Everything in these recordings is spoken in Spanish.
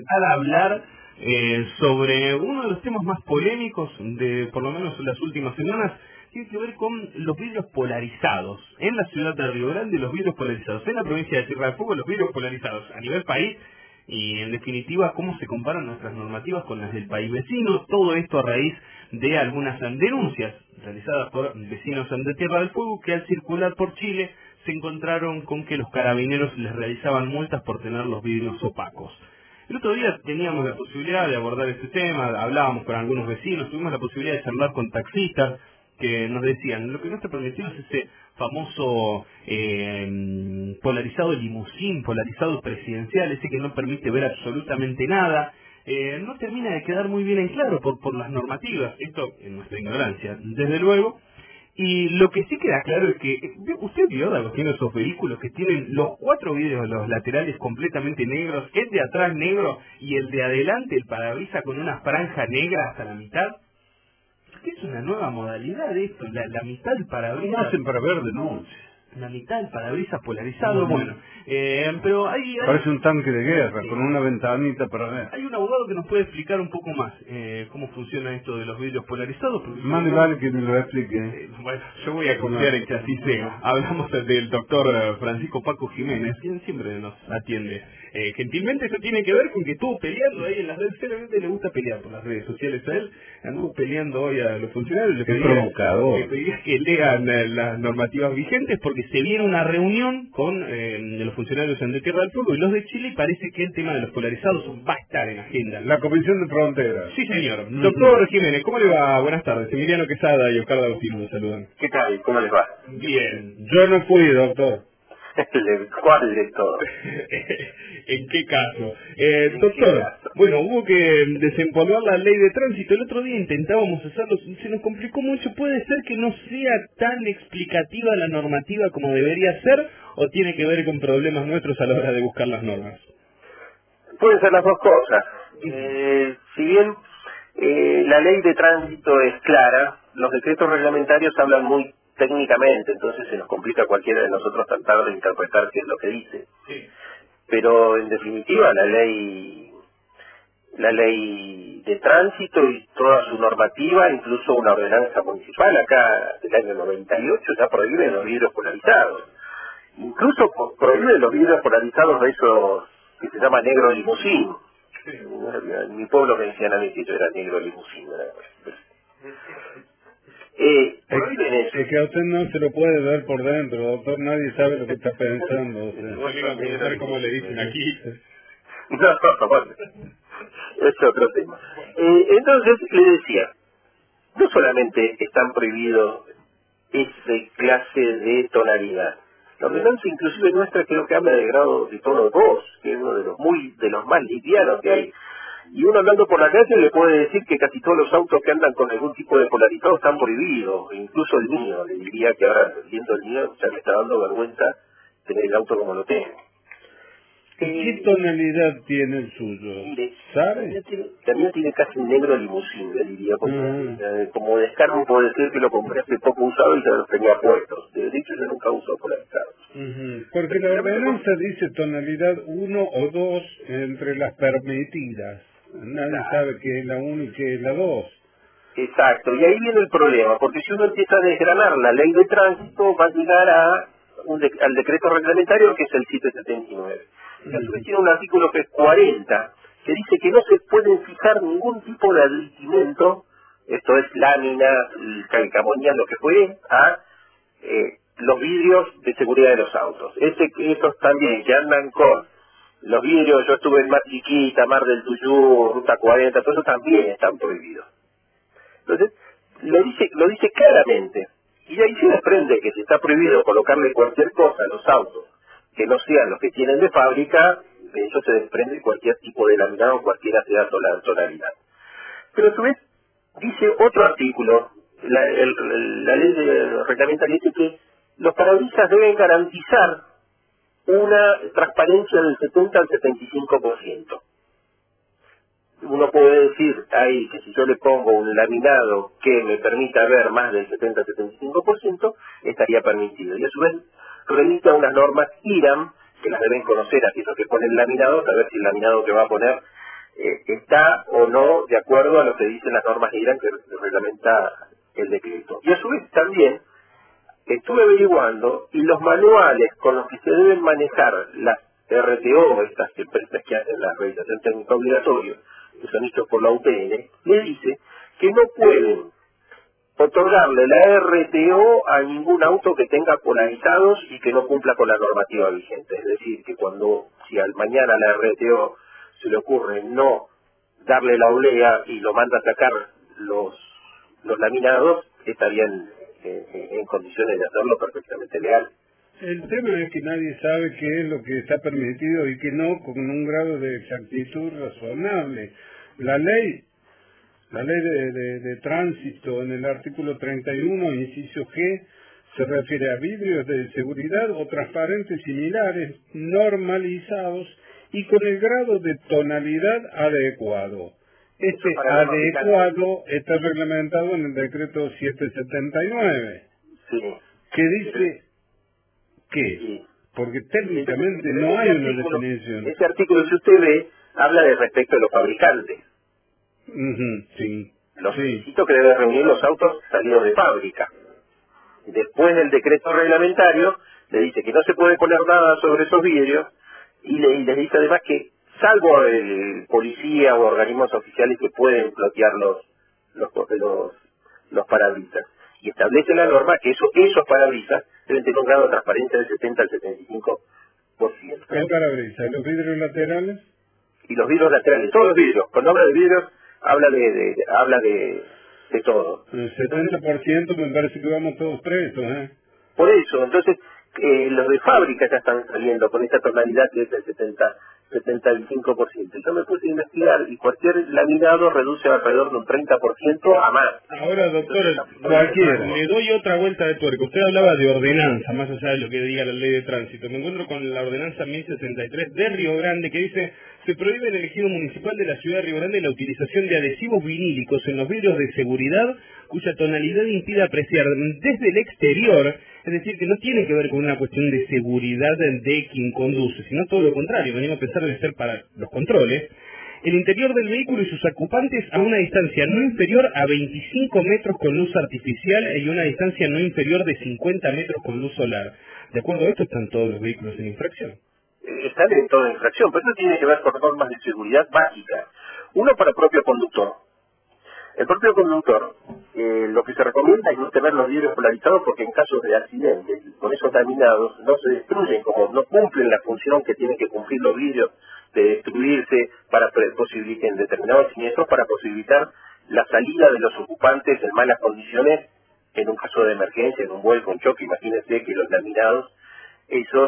intentar hablar sobre uno de los temas más polémicos de por lo menos en las últimas semanas. Tiene que ver con los vidrios polarizados en la ciudad de Río Grande, los vidrios polarizados en la provincia de Tierra del Fuego, los vidrios polarizados a nivel país y en definitiva cómo se comparan nuestras normativas con las del país vecino. Todo esto a raíz de algunas denuncias realizadas por vecinos de Tierra del Fuego que al circular por Chile se encontraron con que los carabineros les realizaban multas por tener los vidrios opacos. El otro día teníamos la posibilidad de abordar este tema, hablábamos con algunos vecinos, tuvimos la posibilidad de charlar con taxistas que nos decían, lo que no está permitido es ese famoso polarizado limusín, polarizado presidencial, ese que no permite ver absolutamente nada. No termina de quedar muy bien en claro por las normativas, esto en nuestra ignorancia, desde luego. Y lo que sí queda claro es que, usted vio la cuestión de esos vehículos que tienen los 4 vidrios, los laterales completamente negros, el de atrás negro y el de adelante, el parabrisas con una franja negra hasta la mitad. ¿Qué es una nueva modalidad de esto? La mitad del parabrisas... ¿Cómo hacen para ver de noche? La mitad del parabrisas polarizado, bueno. Pero hay... Parece un tanque de guerra, con una ventanita para ver. Hay un abogado que nos puede explicar un poco más cómo funciona esto de los vidrios polarizados. Más vale que me lo explique. Bueno, yo voy a confiar en que así sea. Hablamos del doctor Francisco Paco Jiménez, quien siempre nos atiende. Gentilmente eso tiene que ver con que estuvo peleando ahí en las redes, realmente le gusta pelear por las redes sociales a él, anduvo peleando hoy a los funcionarios, le pedía que lean las normativas vigentes porque se viene una reunión con de los funcionarios de Tierra del Fuego y los de Chile y parece que el tema de los polarizados va a estar en agenda. La Comisión de Fronteras. Sí, señor. Doctor Jiménez, ¿cómo le va? Buenas tardes. Emiliano Quesada y Oscar D'Agostino me saludan. ¿Qué tal? ¿Cómo les va? Bien. Yo no fui, doctor. ¿Cuál de todo? ¿En qué caso? Doctor, bueno, hubo que desempolvar la ley de tránsito. El otro día intentábamos hacerlo, se nos complicó mucho. ¿Puede ser que no sea tan explicativa la normativa como debería ser o tiene que ver con problemas nuestros a la hora de buscar las normas? Pueden ser las dos cosas. Si bien la ley de tránsito es clara, los decretos reglamentarios hablan muy técnicamente, entonces se nos complica a cualquiera de nosotros tratar de interpretar qué es lo que dice. Sí. Pero en definitiva la ley de tránsito y toda su normativa, incluso una ordenanza municipal acá del año 98 ya prohíbe los vidrios polarizados. Incluso prohíbe los vidrios polarizados de esos que se llama negro limusín. Sí. En mi pueblo me decían a mí que yo era negro limusín. Prohíben eso. Es que a usted no se lo puede ver por dentro, doctor, nadie sabe lo que está pensando. No le iba a preguntar cómo le dicen aquí. No, bueno, es otro tema. Entonces, le decía, no solamente están prohibidos esa clase de tonalidad. La ordenanza inclusive nuestra creo que habla de grado de tono 2, que es uno de los más livianos que hay. Y uno andando por la calle le puede decir que casi todos los autos que andan con algún tipo de polarizado están prohibidos, incluso el mío. Le diría que ahora, viendo el mío, ya me está dando vergüenza tener el auto como lo tengo. ¿Qué tonalidad tiene el suyo? Mire, ¿Sabe? la mía tiene casi un negro limusín, le diría, porque como descargo puedo decir que lo compré hace poco usado y ya los tenía puestos. De hecho, yo nunca uso polarizados. Porque la ordenanza dice tonalidad 1 o 2 entre las permitidas. Nadie sabe qué es la 1 y qué es la 2. Exacto, y ahí viene el problema, porque si uno empieza a desgranar la ley de tránsito, va a llegar al decreto reglamentario que es el 779. Y a su vez tiene un artículo que es 40, que dice que no se pueden fijar ningún tipo de aditimento, esto es lámina, calcamonía, lo que fuere, a los vidrios de seguridad de los autos. Esos también que andan con los vidrios, yo estuve en Mar Chiquita, Mar del Tuyú, Ruta 40, todo eso también están prohibidos. Entonces, lo dice claramente. Y de ahí se desprende que si está prohibido colocarle cualquier cosa a los autos que no sean los que tienen de fábrica, de eso se desprende cualquier tipo de laminado, cualquiera sea la tonalidad. Pero a su vez, dice otro artículo, la ley reglamentaria dice que los parabrisas deben garantizar una transparencia del 70 al 75%. Uno puede decir ahí que si yo le pongo un laminado que me permita ver más del 70-75%, estaría permitido. Y a su vez remite a unas normas IRAM, que las deben conocer aquellos que ponen laminados, a ver si el laminado que va a poner está o no de acuerdo a lo que dicen las normas IRAN que reglamenta el decreto. Y a su vez también estuve averiguando y los manuales con los que se deben manejar las RTO, estas empresas que hacen la realización técnica obligatoria, que son hechos por la UPN, le dice que no pueden otorgarle la RTO a ningún auto que tenga polarizados y que no cumpla con la normativa vigente. Es decir, que si al mañana la RTO se le ocurre no darle la oblea y lo manda a sacar los laminados, estarían en condiciones de hacerlo perfectamente legal. El tema es que nadie sabe qué es lo que está permitido y qué no, con un grado de exactitud razonable. La ley de tránsito en el artículo 31, inciso G, se refiere a vidrios de seguridad o transparentes similares, normalizados y con el grado de tonalidad adecuado. Este adecuado está reglamentado en el decreto 779, sí, que dice ¿qué? Sí. Porque técnicamente no hay una definición. Ese artículo, si usted ve, habla de respecto a los fabricantes. Sí. Los requisitos que deben reunir los autos salidos de fábrica. Después del decreto reglamentario, le dice que no se puede poner nada sobre esos vidrios y les dice además que, salvo el policía o organismos oficiales que pueden bloquear los parabrisas, y establece la norma que esos parabrisas deben tener un grado de transparencia del 70 al 75%. ¿El parabrisas? ¿Los vidrios laterales? Y los vidrios laterales, todos los vidrios. Cuando habla de vidrios, habla de todo. El 70% me parece que vamos todos presos, ¿eh? Por eso, entonces, los de fábrica ya están saliendo con esta tonalidad que es el 75%. Yo me puse a investigar y cualquier laminado reduce alrededor de un 30% a más. Ahora, doctor, le doy otra vuelta de tuerca. Usted hablaba de ordenanza, más allá de lo que diga la ley de tránsito. Me encuentro con la ordenanza 1063 de Río Grande que dice: se prohíbe en el ejido municipal de la ciudad de Río Grande la utilización de adhesivos vinílicos en los vidrios de seguridad cuya tonalidad impide apreciar desde el exterior, es decir, que no tiene que ver con una cuestión de seguridad de quien conduce, sino todo lo contrario, venimos a pensar de ser para los controles, el interior del vehículo y sus ocupantes a una distancia no inferior a 25 metros con luz artificial y una distancia no inferior de 50 metros con luz solar. De acuerdo a esto, están todos los vehículos en infracción. Están en toda infracción, pero eso tiene que ver con normas de seguridad básicas. Uno para el propio conductor. El propio conductor, lo que se recomienda es no tener los vidrios polarizados porque en casos de accidentes, con esos laminados, no se destruyen, como no cumplen la función que tienen que cumplir los vidrios de destruirse para posibilitar en determinados siniestros, para posibilitar la salida de los ocupantes en malas condiciones en un caso de emergencia, en un vuelco, un choque. Imagínense que los laminados, esos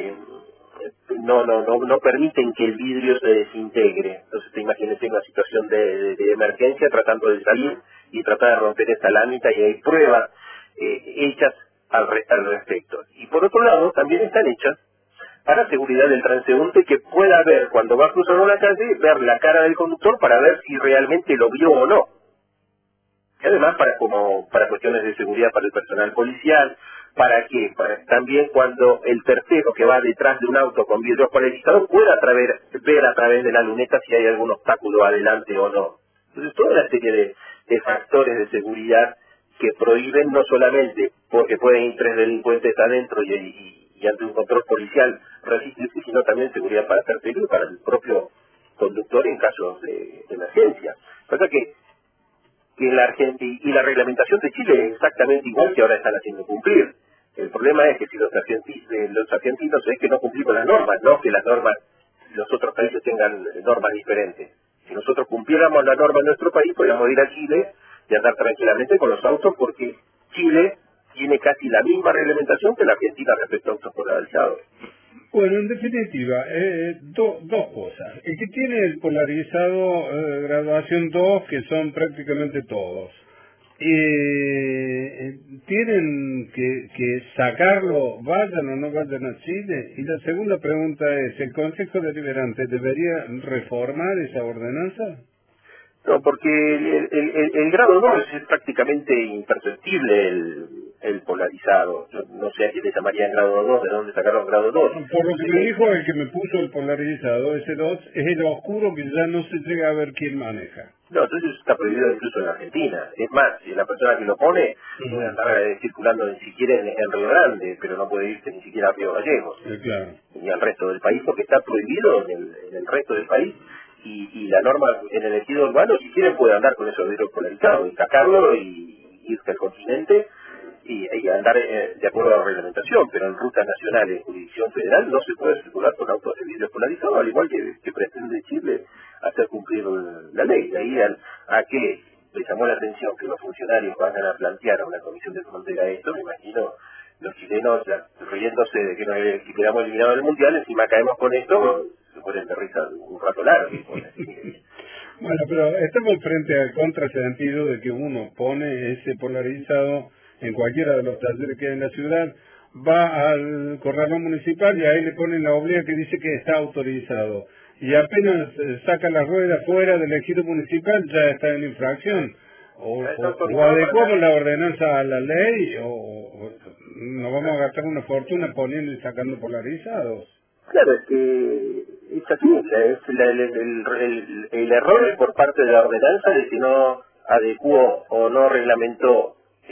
no permiten que el vidrio se desintegre. Entonces imagínense una situación de emergencia tratando de salir y tratar de romper esa lámina, y hay pruebas hechas al respecto. Y por otro lado, también están hechas para seguridad del transeúnte, que pueda ver cuando va a cruzar una calle, ver la cara del conductor para ver si realmente lo vio o no. Y además para cuestiones de seguridad para el personal policial. ¿Para qué? Para también cuando el tercero que va detrás de un auto con vidrios polarizados pueda ver a través de la luneta si hay algún obstáculo adelante o no. Entonces toda una serie de factores de seguridad que prohíben, no solamente porque pueden ir tres delincuentes adentro y ante un control policial resistirse, sino también seguridad para terceros y para el propio conductor en casos de emergencia. Pasa que la reglamentación de Chile es exactamente igual que ahora están haciendo cumplir. El problema es que si los argentinos es que no cumplimos las normas, no que las normas, los otros países tengan normas diferentes. Si nosotros cumpliéramos la norma en nuestro país, podríamos ir a Chile y andar tranquilamente con los autos, porque Chile tiene casi la misma reglamentación que la Argentina respecto a autos polarizados. Bueno, en definitiva, dos cosas. El que tiene el polarizado graduación 2, que son prácticamente todos, tienen que sacarlo, vayan o no vayan a Chile. Y la segunda pregunta es, ¿el Consejo Deliberante debería reformar esa ordenanza? No, porque el grado 2 es prácticamente imperceptible el polarizado. Yo no sé a qué le llamarían grado 2, de dónde sacaron grado 2. Por lo que me dijo el que me puso el polarizado, ese 2, es el oscuro que ya no se llega a ver quién maneja. No, entonces está prohibido incluso en Argentina. Es más, si la persona que lo pone puede andar circulando ni siquiera en Río Grande, pero no puede irse ni siquiera a Río Gallegos, Claro. ni al resto del país, porque está prohibido en el resto del país. Y la norma en el ejido urbano, si quieren, puede andar con esos vidrios polarizados y sacarlo y irse al continente y andar de acuerdo a la reglamentación, pero en rutas nacionales, jurisdicción federal, no se puede circular con autos de vidrio polarizado, al igual que pretende Chile hacer cumplir la ley. De ahí a que le llamó la atención que los funcionarios vayan a plantear a una comisión de frontera esto, me imagino los chilenos ya riéndose de que quedamos eliminados del mundial, encima caemos con esto, se ponen de risa un rato largo. Bueno, pero estamos frente al contrasentido de que uno pone ese polarizado en cualquiera de los talleres que hay en la ciudad, va al corralón municipal y ahí le ponen la oblea que dice que está autorizado. Y apenas saca la rueda fuera del ejido municipal ya está en infracción. O adecuamos la ordenanza a la ley o nos vamos a gastar una fortuna poniendo y sacando polarizados. Claro, es que es así, es el error por parte de la ordenanza de que no adecuó o no reglamentó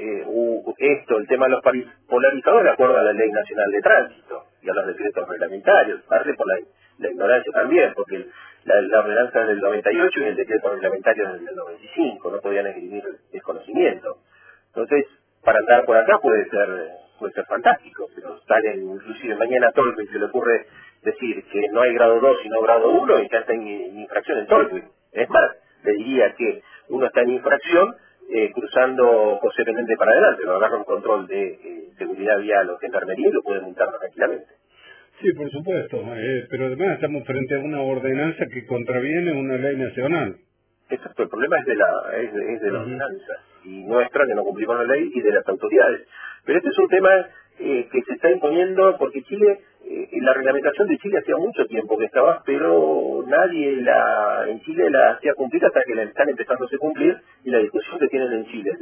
el tema de los polarizados de acuerdo a la Ley Nacional de Tránsito y a los decretos reglamentarios, parte por la ignorancia también, porque la ordenanza es del 98 y el decreto reglamentario es del 95, no podían escribir desconocimiento. Entonces, para andar por acá puede ser fantástico, pero salen inclusive mañana Tolkien, se le ocurre decir que no hay grado 2 sino grado 1 y ya está en infracción en Tolkien. Es más, le diría que uno está en infracción cruzando José Pendiente para adelante, lo agarra un control de seguridad vial o gendarmería y lo pueden multar tranquilamente. Sí, por supuesto, pero además estamos frente a una ordenanza que contraviene una ley nacional. Exacto, el problema es de la ordenanza y nuestra, que no cumplimos la ley, y de las autoridades. Pero este es un tema que se está imponiendo porque Chile, la reglamentación de Chile hacía mucho tiempo que estaba, pero nadie en Chile la hacía cumplir hasta que la están empezando a cumplir, y la discusión que tienen en Chile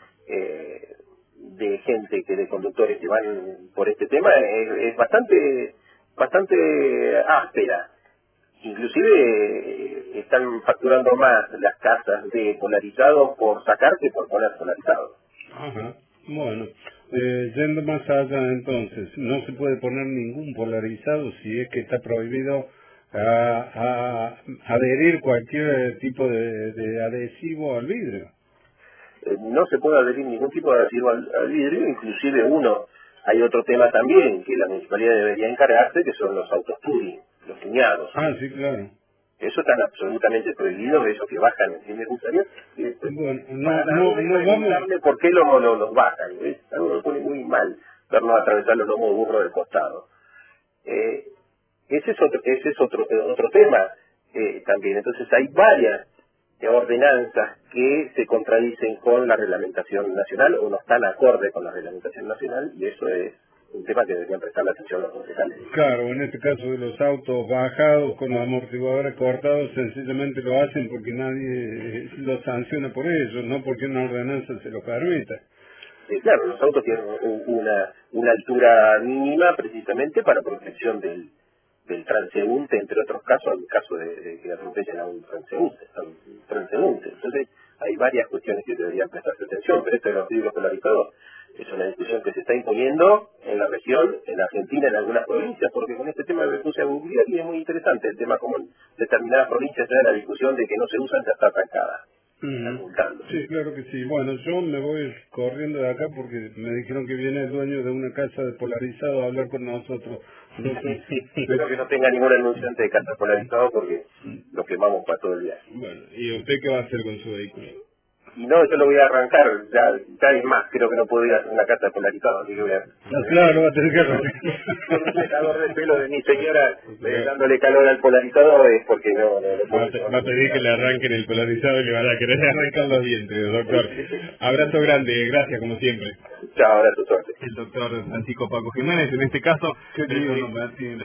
de gente, de conductores que van por este tema es bastante áspera. Inclusive están facturando más las casas de polarizados por sacar que por poner polarizados. Ajá. Bueno, yendo más allá entonces, no se puede poner ningún polarizado si es que está prohibido a adherir cualquier tipo de adhesivo al vidrio. No se puede adherir ningún tipo de adhesivo al vidrio, inclusive hay otro tema también que la municipalidad debería encargarse, que son los autos touring, los cuñados. Ah, sí, claro. Eso está absolutamente prohibido, eso que bajan. Y me gustaría bueno, preguntarle por qué los bajan. Es algo que me pone muy mal vernos atravesar los lomos de burro del costado. Ese es otro tema también. Entonces hay varias ordenanzas que se contradicen con la reglamentación nacional o no están acorde con la reglamentación nacional, y eso es un tema que deberían prestar la atención los concejales. Claro, en este caso de los autos bajados con los amortiguadores cortados, sencillamente lo hacen porque nadie los sanciona por ello, no porque una ordenanza se lo permita. Claro, los autos tienen una altura mínima precisamente para protección del transeúnte, entre otros casos, en el caso de que atropellen a un transeúnte. Entonces, hay varias cuestiones que deberían prestarse atención, pero esto de los vidrios polarizados es una discusión que se está imponiendo en la región, en Argentina, en algunas provincias, porque con este tema me puse a googlear y es muy interesante el tema, como en determinadas provincias ya la discusión de que no se usan ya está trancada. Sí, claro que sí. Bueno, yo me voy corriendo de acá porque me dijeron que viene el dueño de una casa de polarizado a hablar con nosotros. Espero que no tenga ningún anunciante de casa polarizado porque lo quemamos para todo el día. Bueno, ¿y usted qué va a hacer con su vehículo? Y no, yo lo voy a arrancar, ya es más, creo que no puedo ir a hacer una casa polarizada, así que voy a... claro, va a tener que arrancar. Con un secador de pelo de mi señora dándole calor al polarizado es porque no va a pedir que le arranquen el polarizado y le van a querer arrancar los dientes, doctor. Abrazo grande, gracias como siempre. Chao, abrazo, suerte. El doctor Francisco Paco Jiménez, en este caso,